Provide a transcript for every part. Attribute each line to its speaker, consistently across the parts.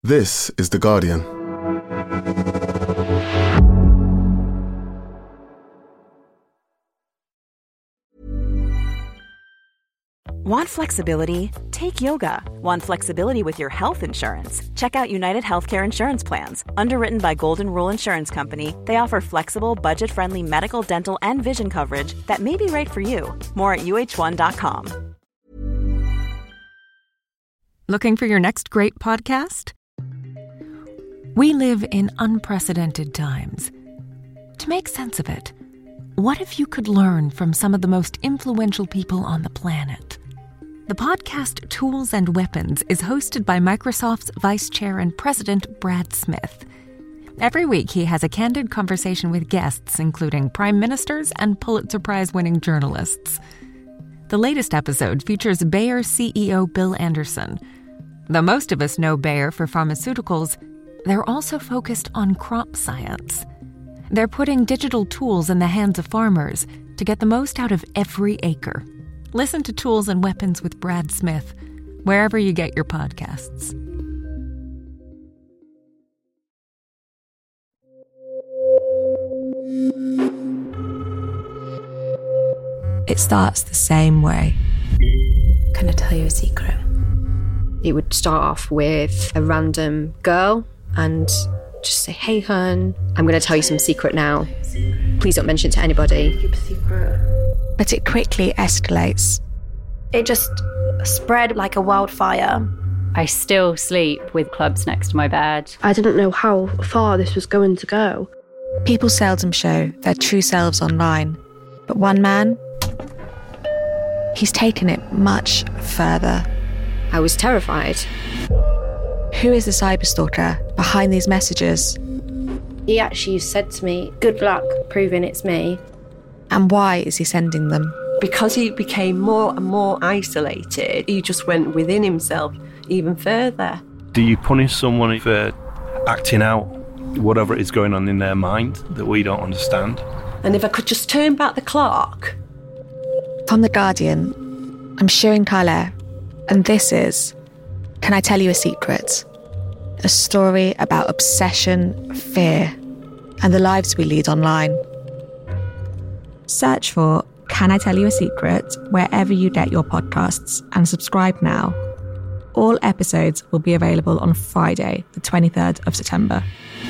Speaker 1: This is The Guardian.
Speaker 2: Want flexibility? Take yoga. Want flexibility with your health insurance? Check out United Healthcare Insurance Plans. Underwritten by Golden Rule Insurance Company, they offer flexible, budget-friendly medical, dental, and vision coverage that may be right for you. More at uh1.com.
Speaker 3: Looking for your next great podcast? We live in unprecedented times. To make sense of it, what if you could learn from some of the most influential people on the planet? The podcast Tools and Weapons is hosted by Microsoft's Vice Chair and President Brad Smith. Every week, he has a candid conversation with guests, including prime ministers and Pulitzer Prize-winning journalists. The latest episode features Bayer CEO Bill Anderson. Though most of us know Bayer for pharmaceuticals, they're also focused on crop science. They're putting digital tools in the hands of farmers to get the most out of every acre. Listen to Tools and Weapons with Brad Smith, wherever you get your podcasts.
Speaker 4: It starts the same way.
Speaker 5: Can I tell you a secret? It would start off with a random girl and just say, "Hey, hun, I'm going to tell you some secret now. Please don't mention it to anybody." Keep a secret.
Speaker 4: But it quickly escalates.
Speaker 6: It just spread like a wildfire.
Speaker 7: I still sleep with clubs next to my bed.
Speaker 8: I didn't know how far this was going to go.
Speaker 4: People seldom show their true selves online. But one man, he's taken it much further.
Speaker 5: I was terrified.
Speaker 4: Who is the cyberstalker behind these messages?
Speaker 8: He actually said to me, "Good luck proving it's me."
Speaker 4: And why is he sending them?
Speaker 9: Because he became more and more isolated, he just went within himself even further.
Speaker 10: Do you punish someone for acting out whatever is going on in their mind that we don't understand?
Speaker 9: And if I could just turn back the clock.
Speaker 4: From The Guardian, I'm Shirin Khaleh, and this is Can I Tell You a Secret? A story about obsession, fear, and the lives we lead online. Search for Can I Tell You a Secret wherever you get your podcasts and subscribe now. All episodes will be available on Friday, the 23rd of September.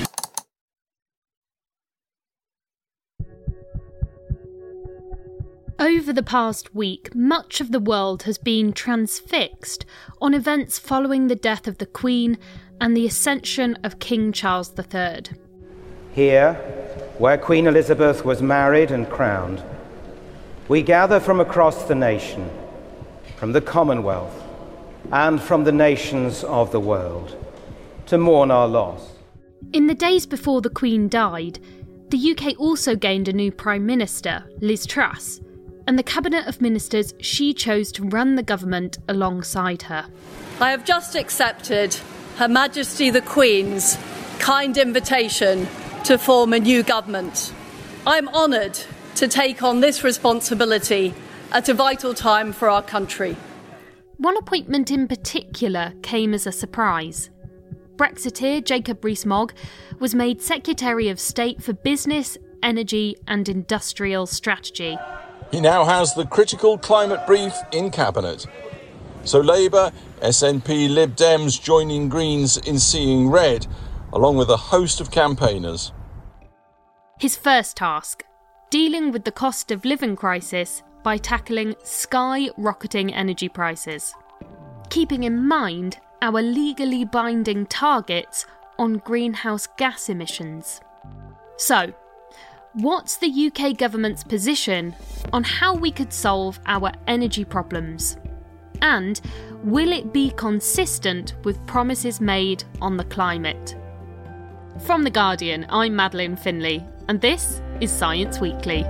Speaker 11: Over the past week, much of the world has been transfixed on events following the death of the Queen and the ascension of King Charles III.
Speaker 12: Here, where Queen Elizabeth was married and crowned, we gather from across the nation, from the Commonwealth, and from the nations of the world, to mourn our loss.
Speaker 11: In the days before the Queen died, the UK also gained a new Prime Minister, Liz Truss, and the Cabinet of Ministers she chose to run the government alongside her.
Speaker 13: I have just accepted Her Majesty the Queen's kind invitation to form a new government. I'm honoured to take on this responsibility at a vital time for our country.
Speaker 11: One appointment in particular came as a surprise. Brexiteer Jacob Rees-Mogg was made Secretary of State for Business, Energy and Industrial Strategy.
Speaker 14: He now has the critical climate brief in Cabinet. So Labour, SNP, Lib Dems joining Greens in seeing red, along with a host of campaigners.
Speaker 11: His first task, dealing with the cost of living crisis by tackling skyrocketing energy prices, keeping in mind our legally binding targets on greenhouse gas emissions. So, what's the UK government's position on how we could solve our energy problems? And will it be consistent with promises made on the climate? From The Guardian, I'm Madeleine Finlay, and this is Science Weekly.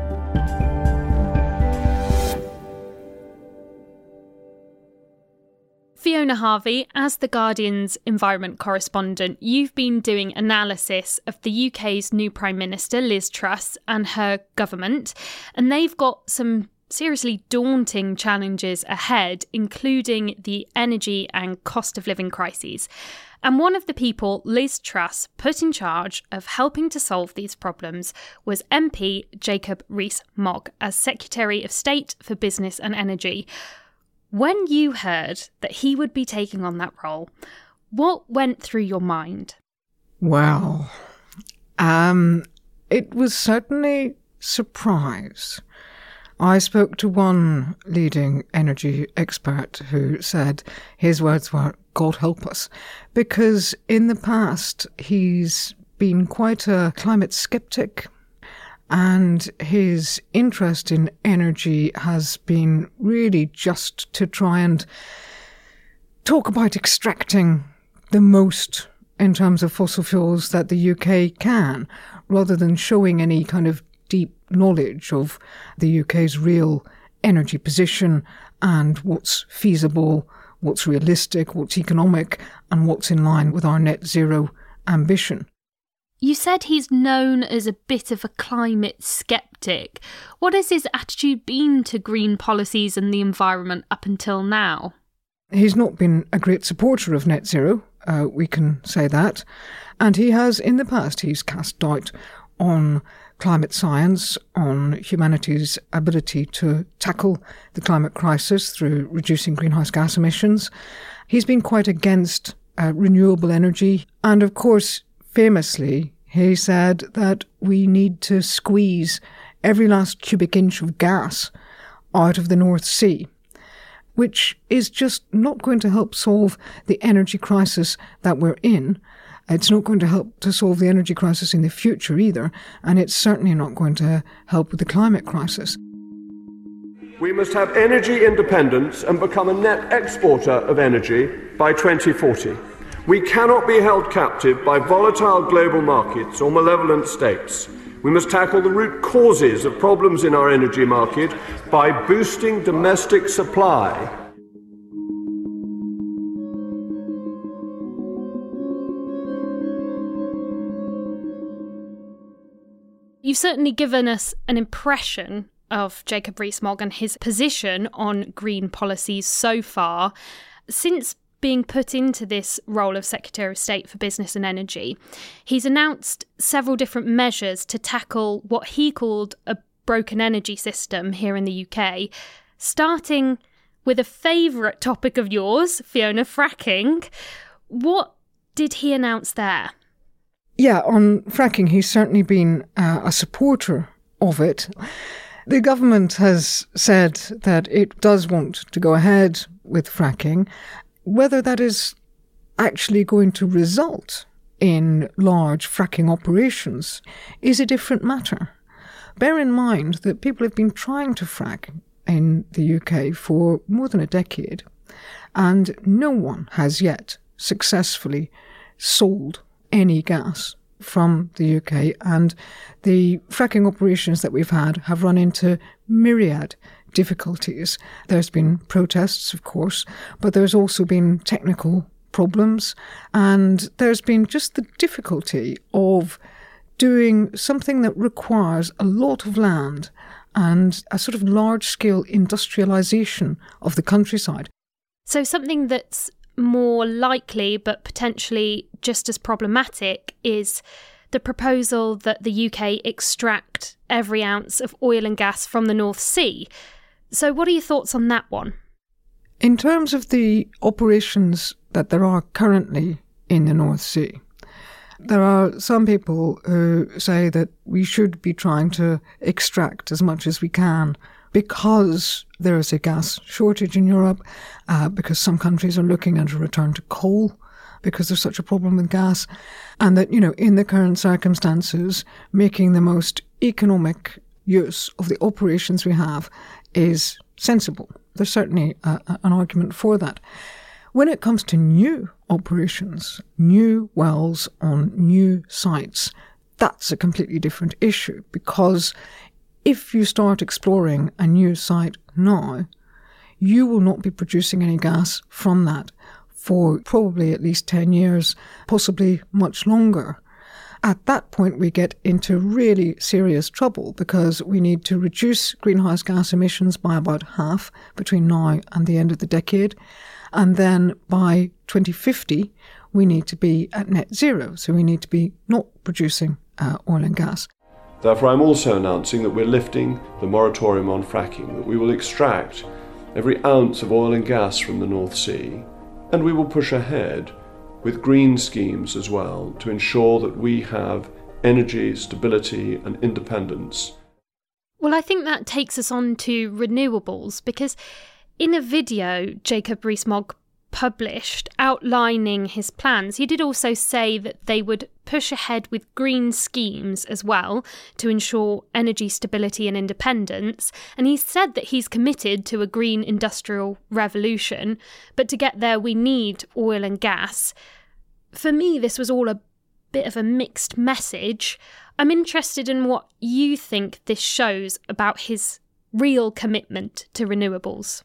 Speaker 11: Fiona Harvey, as The Guardian's environment correspondent, you've been doing analysis of the UK's new Prime Minister, Liz Truss, and her government, and they've got some seriously daunting challenges ahead, including the energy and cost of living crises. And one of the people Liz Truss put in charge of helping to solve these problems was MP Jacob Rees-Mogg as Secretary of State for Business and Energy. When you heard that he would be taking on that role, what went through your mind?
Speaker 1: Well, it was certainly surprise. I spoke to one leading energy expert who said his words were, God help us, because in the past he's been quite a climate skeptic, and his interest in energy has been really just to try and talk about extracting the most in terms of fossil fuels that the UK can, rather than showing any kind of deep knowledge of the UK's real energy position and what's feasible, what's realistic, what's economic, and what's in line with our net zero ambition.
Speaker 11: You said he's known as a bit of a climate skeptic. What has his attitude been to green policies and the environment up until now?
Speaker 1: He's not been a great supporter of net zero, we can say that. And he has, in the past, he's cast doubt on climate science, on humanity's ability to tackle the climate crisis through reducing greenhouse gas emissions. He's been quite against renewable energy. And of course, famously, he said that we need to squeeze every last cubic inch of gas out of the North Sea, which is just not going to help solve the energy crisis that we're in. It's not going to help to solve the energy crisis in the future either, and it's certainly not going to help with the climate crisis.
Speaker 15: We must have energy independence and become a net exporter of energy by 2040. We cannot be held captive by volatile global markets or malevolent states. We must tackle the root causes of problems in our energy market by boosting domestic supply.
Speaker 11: You've certainly given us an impression of Jacob Rees-Mogg and his position on green policies so far. Since being put into this role of Secretary of State for Business and Energy, he's announced several different measures to tackle what he called a broken energy system here in the UK, starting with a favourite topic of yours, Fiona, fracking. What did he announce there?
Speaker 1: Yeah, on fracking, he's certainly been a supporter of it. The government has said that it does want to go ahead with fracking. Whether that is actually going to result in large fracking operations is a different matter. Bear in mind that people have been trying to frack in the UK for more than a decade, and no one has yet successfully sold any gas from the UK, and the fracking operations that we've had have run into myriad difficulties. There's been protests, of course, but there's also been technical problems, and there's been just the difficulty of doing something that requires a lot of land and a sort of large-scale industrialisation of the countryside.
Speaker 11: So something that's more likely but potentially just as problematic is the proposal that the UK extract every ounce of oil and gas from the North Sea. So what are your thoughts on that one?
Speaker 1: In terms of the operations that there are currently in the North Sea, there are some people who say that we should be trying to extract as much as we can because there is a gas shortage in Europe, because some countries are looking at a return to coal because there's such a problem with gas, and that, you know, in the current circumstances, making the most economic use of the operations we have is sensible. There's certainly an argument for that. When it comes to new operations, new wells on new sites, that's a completely different issue, because if you start exploring a new site now, you will not be producing any gas from that for probably at least 10 years, possibly much longer. At that point, we get into really serious trouble because we need to reduce greenhouse gas emissions by about half between now and the end of the decade. And then by 2050, we need to be at net zero. So we need to be not producing oil and gas.
Speaker 15: Therefore, I'm also announcing that we're lifting the moratorium on fracking, that we will extract every ounce of oil and gas from the North Sea, and we will push ahead with green schemes as well to ensure that we have energy stability and independence.
Speaker 11: Well, I think that takes us on to renewables, because in a video Jacob Rees-Mogg published outlining his plans, he did also say that they would push ahead with green schemes as well to ensure energy stability and independence. And he said that he's committed to a green industrial revolution, but to get there we need oil and gas. For me, this was all a bit of a mixed message. I'm interested in what you think this shows about his real commitment to renewables.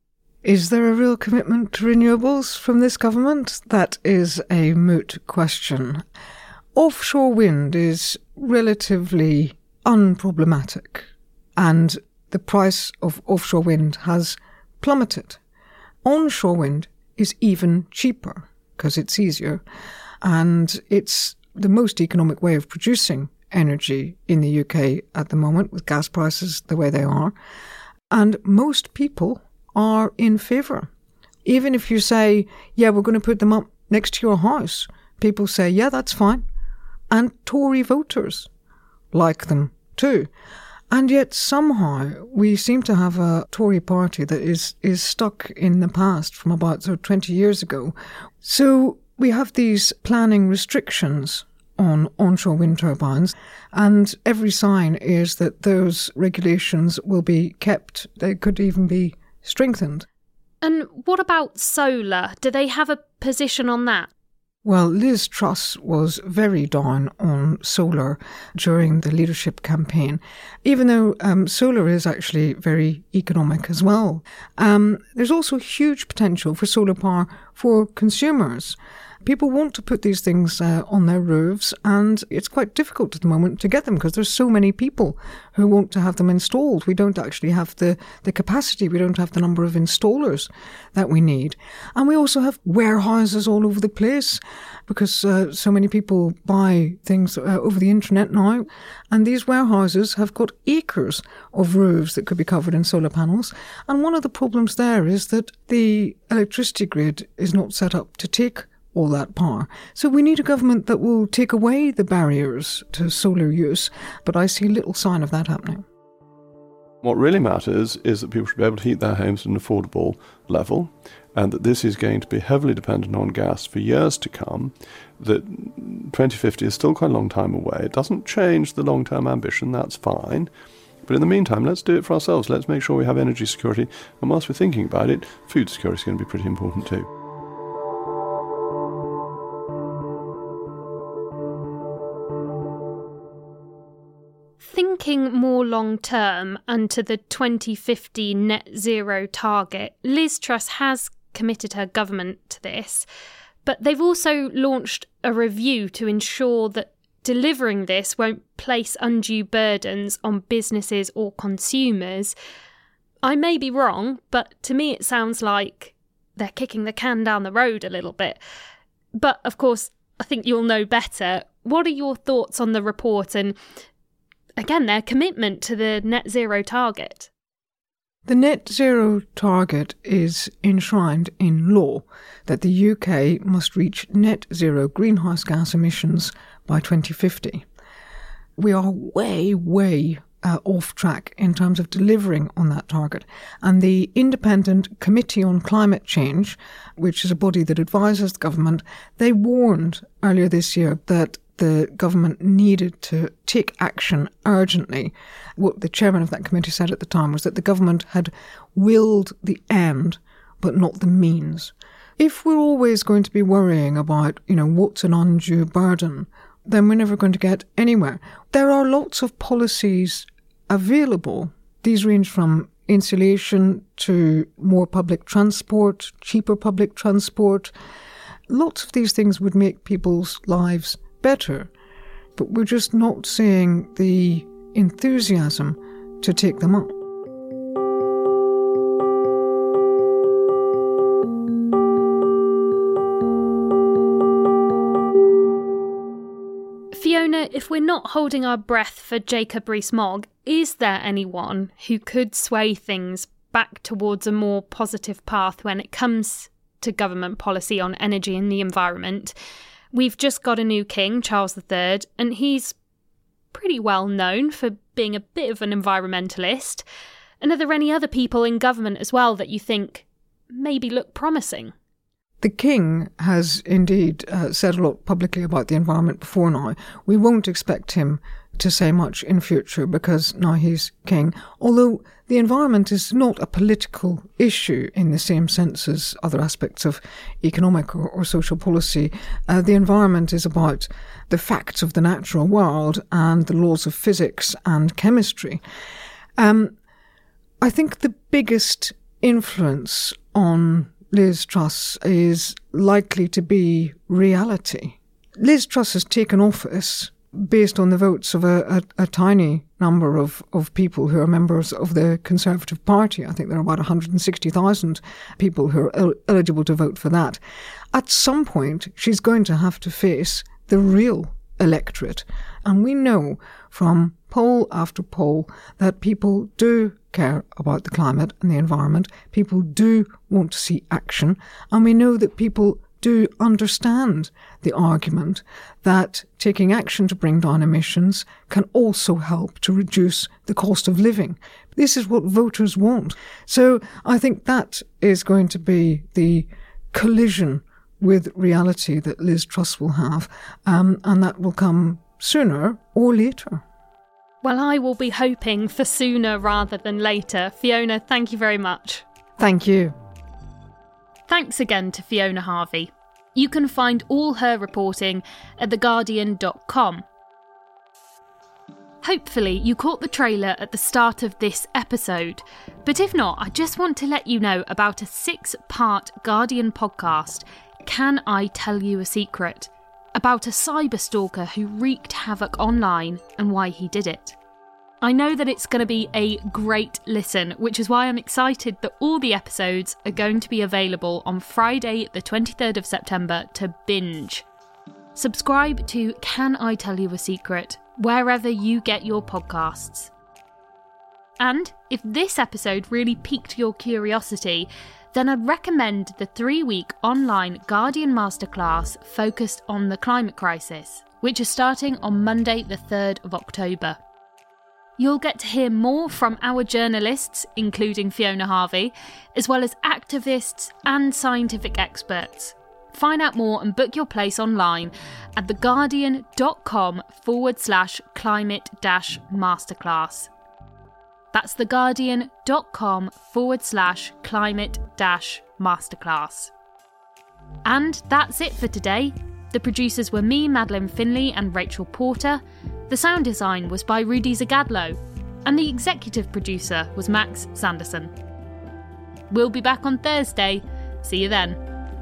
Speaker 1: Is there a real commitment to renewables from this government? That is a moot question. Offshore wind is relatively unproblematic, and the price of offshore wind has plummeted. Onshore wind is even cheaper because it's easier, and it's the most economic way of producing energy in the UK at the moment, with gas prices the way they are. And most people are in favour. Even if you say, yeah, we're going to put them up next to your house, people say, yeah, that's fine. And Tory voters like them too. And yet somehow we seem to have a Tory party that is stuck in the past from about 20 years ago. So we have these planning restrictions on onshore wind turbines, and every sign is that those regulations will be kept. They could even be strengthened.
Speaker 11: And what about solar? Do they have a position on that?
Speaker 1: Well, Liz Truss was very down on solar during the leadership campaign, even though solar is actually very economic as well. There's also huge potential for solar power for consumers. People want to put these things on their roofs, and it's quite difficult at the moment to get them because there's so many people who want to have them installed. We don't actually have the capacity. We don't have the number of installers that we need. And we also have warehouses all over the place because so many people buy things over the internet now. And these warehouses have got acres of roofs that could be covered in solar panels. And one of the problems there is that the electricity grid is not set up to take all that power. So we need a government that will take away the barriers to solar use, but I see little sign of that happening.
Speaker 15: What really matters is that people should be able to heat their homes at an affordable level, and that this is going to be heavily dependent on gas for years to come, that 2050 is still quite a long time away. It doesn't change the long-term ambition, that's fine. But in the meantime, let's do it for ourselves. Let's make sure we have energy security. And whilst we're thinking about it, food security is going to be pretty important too.
Speaker 11: Thinking more long-term and to the 2050 net zero target, Liz Truss has committed her government to this, but they've also launched a review to ensure that delivering this won't place undue burdens on businesses or consumers. I may be wrong, but to me it sounds like they're kicking the can down the road a little bit. But of course, I think you'll know better. What are your thoughts on the report and, again, their commitment to the net zero target?
Speaker 1: The net zero target is enshrined in law that the UK must reach net zero greenhouse gas emissions by 2050. We are way off track in terms of delivering on that target. And the Independent Committee on Climate Change, which is a body that advises the government, they warned earlier this year that the government needed to take action urgently. What the chairman of that committee said at the time was that the government had willed the end, but not the means. If we're always going to be worrying about, what's an undue burden, then we're never going to get anywhere. There are lots of policies available. These range from insulation to more public transport, cheaper public transport. Lots of these things would make people's lives better, but we're just not seeing the enthusiasm to take them up.
Speaker 11: Fiona, if we're not holding our breath for Jacob Rees-Mogg, is there anyone who could sway things back towards a more positive path when it comes to government policy on energy and the environment? We've just got a new king, Charles III, and he's pretty well known for being a bit of an environmentalist. And are there any other people in government as well that you think maybe look promising?
Speaker 1: The king has indeed said a lot publicly about the environment before now. We won't expect him to say much in future because now he's king. Although the environment is not a political issue in the same sense as other aspects of economic or social policy. The environment is about the facts of the natural world and the laws of physics and chemistry. I think the biggest influence on Liz Truss is likely to be reality. Liz Truss has taken office based on the votes of a tiny number of people who are members of the Conservative Party. I think there are about 160,000 people who are eligible to vote for that. At some point, she's going to have to face the real electorate. And we know from poll after poll that people do care about the climate and the environment. People do want to see action. And we know that people do understand the argument that taking action to bring down emissions can also help to reduce the cost of living. This is what voters want. So I think that is going to be the collision with reality that Liz Truss will have, and that will come sooner or later.
Speaker 11: Well, I will be hoping for sooner rather than later. Fiona, thank you very much.
Speaker 1: Thank you.
Speaker 11: Thanks again to Fiona Harvey. You can find all her reporting at theguardian.com. Hopefully you caught the trailer at the start of this episode, but if not, I just want to let you know about a 6-part Guardian podcast, Can I Tell You a Secret?, about a cyberstalker who wreaked havoc online and why he did it. I know that it's going to be a great listen, which is why I'm excited that all the episodes are going to be available on Friday, the 23rd of September to binge. Subscribe to Can I Tell You a Secret wherever you get your podcasts. And if this episode really piqued your curiosity, then I'd recommend the 3-week online Guardian Masterclass focused on the climate crisis, which is starting on Monday the 3rd of October. You'll get to hear more from our journalists, including Fiona Harvey, as well as activists and scientific experts. Find out more and book your place online at theguardian.com/climate-masterclass. That's theguardian.com/climate-masterclass. And that's it for today. The producers were me, Madeline Finley, and Rachel Porter. The sound design was by Rudy Zagadlo. And the executive producer was Max Sanderson. We'll be back on Thursday. See you then.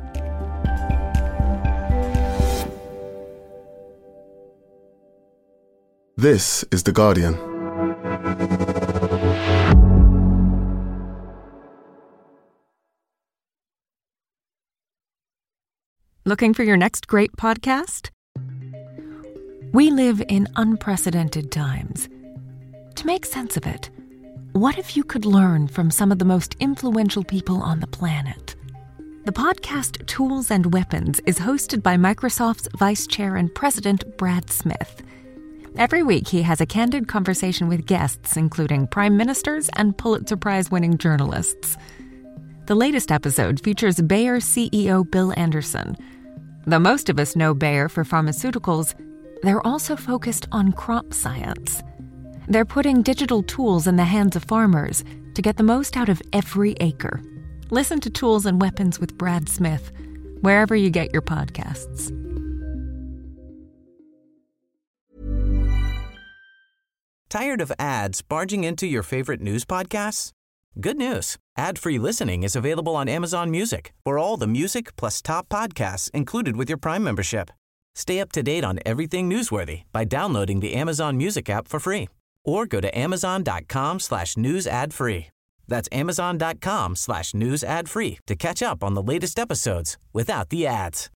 Speaker 16: This is The Guardian.
Speaker 3: Looking for your next great podcast? We live in unprecedented times. To make sense of it, what if you could learn from some of the most influential people on the planet? The podcast Tools and Weapons is hosted by Microsoft's Vice Chair and President Brad Smith. Every week, he has a candid conversation with guests, including prime ministers and Pulitzer Prize-winning journalists. The latest episode features Bayer CEO Bill Anderson. Though most of us know Bayer for pharmaceuticals, they're also focused on crop science. They're putting digital tools in the hands of farmers to get the most out of every acre. Listen to Tools and Weapons with Brad Smith, wherever you get your podcasts.
Speaker 17: Tired of ads barging into your favorite news podcasts? Good news. Ad-free listening is available on Amazon Music for all the music plus top podcasts included with your Prime membership. Stay up to date on everything newsworthy by downloading the Amazon Music app for free or go to amazon.com/news ad free. That's amazon.com/news ad free to catch up on the latest episodes without the ads.